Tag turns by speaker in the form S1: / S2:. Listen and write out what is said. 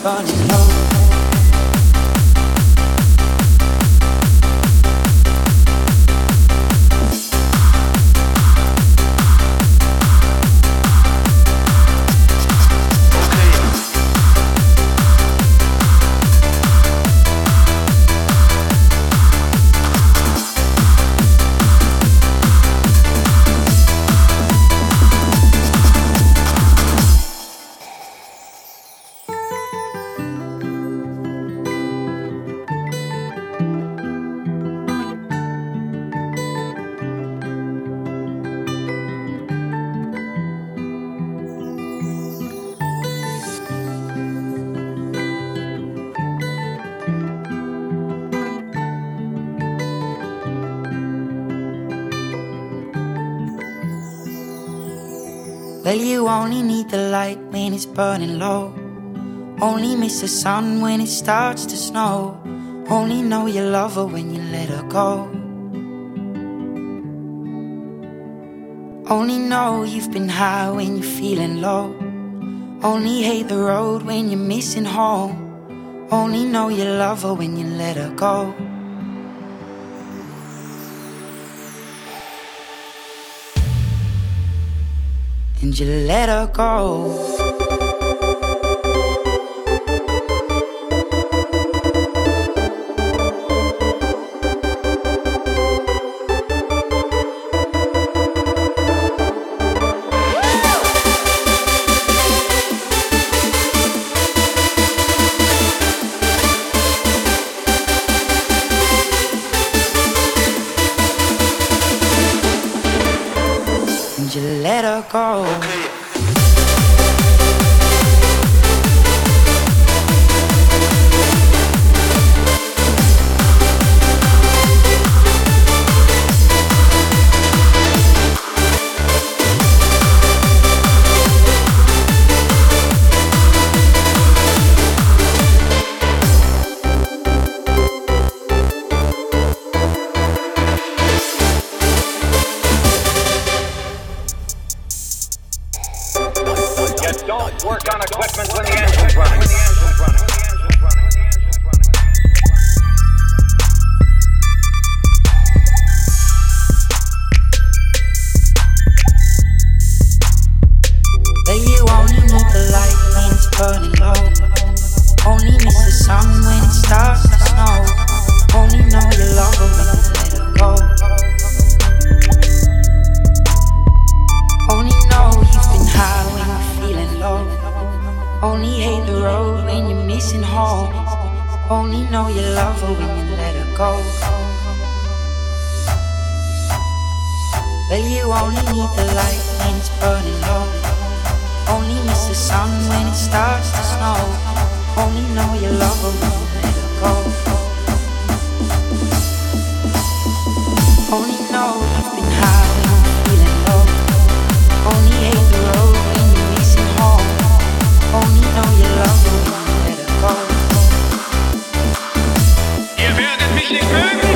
S1: burning low. Well, you only need the light when it's burning low. Only miss the sun when it starts to snow. Only know you love her when you let her go. Only know you've been high when you're feeling low. Only hate the road when you're missing home. Only know you love her when you let her go. And you let her go. And you let her go.
S2: Don't work on equipment when the engine's running.
S1: But you only need the light when it's burning low. Only miss the sun when it starts to snow. Only know you love her when you let her go. Only know you've been high when you're feeling low. Only hate the road when you're missing home. Only know you love her when you let her go. Well, you only need the light when it's burning low. Only miss the sun when it starts to snow. Only know you love her when you let her go. Only know you've been high when you're feeling low. Only hate the road when you're missing home. Only know you love her when you let her go.
S3: Ihr werdet mich nicht mögen.